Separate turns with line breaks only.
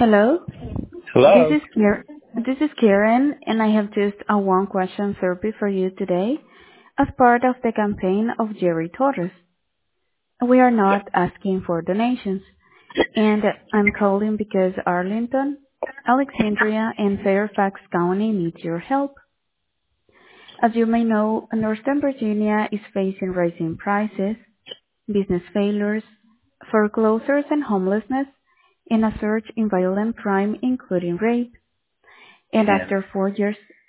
Hello, this
Hello.
is Karen, and I have just a one-question survey for you today as part of the campaign of Jerry Torres. We are not asking for donations, and I'm calling because Arlington, Alexandria, and Fairfax County need your help. As you may know, Northern Virginia is facing rising prices, business failures, foreclosures and homelessness, and a surge in violent crime, including rape. And
And
after 4 years